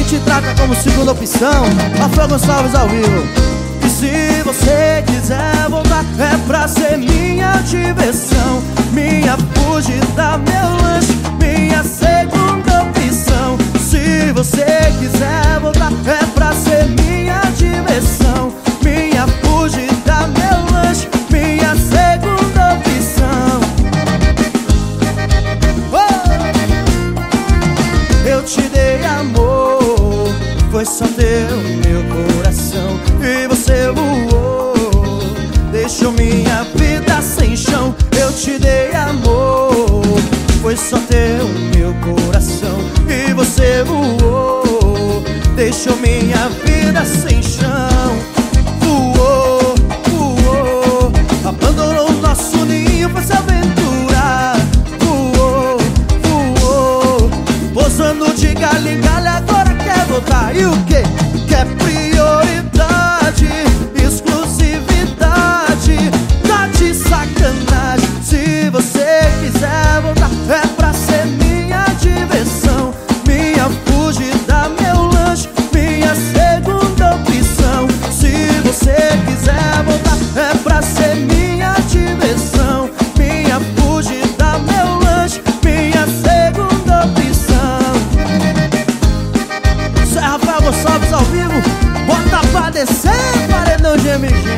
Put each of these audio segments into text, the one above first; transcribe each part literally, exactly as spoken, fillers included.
te trata como segunda opção. Rafael Gonçalves ao vivo. E se você quiser voltar, é pra ser minha diversão, minha fugida, meu lanche, minha segunda opção. Se você quiser voltar, é pra ser minha diversão, minha fugida, meu lanche, minha segunda opção. Oh! Eu te dei amor, foi só teu meu coração, e você voou, deixou minha vida sem chão. Eu te dei amor, foi só teu meu coração, e você voou, deixou minha vida sem chão. Voou, voou, abandonou nosso ninho, foi se aventurar. Voou, voou, posando de galho em galho, agora quer voltar. E o que? Quer prioridade, exclusividade, tá de sacanagem. Se você quiser voltar, é pra ser minha diversão, minha fugida, meu lanche, minha segunda opção. Se você quiser voltar, é pra ser minha diversão, minha fugida, meu lanche, minha segunda opção. Isso é Rafael Gonçalves ao vivo. Bota pra descer, paredão de M G.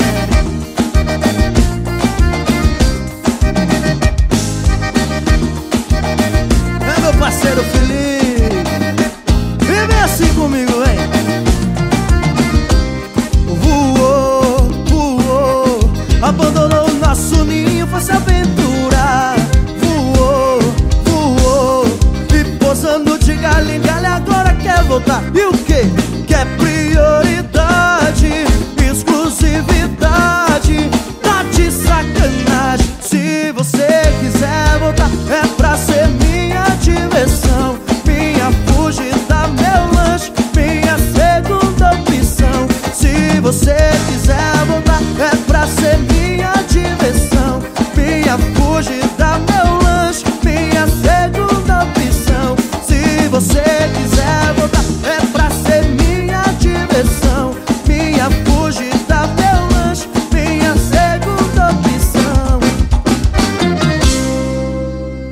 É meu parceiro Felipe, vive assim comigo, hein? Voou, voou, abandonou o nosso ninho, foi se aventurar. Voou, voou, e posando de galho em galho, agora quer voltar. E o que?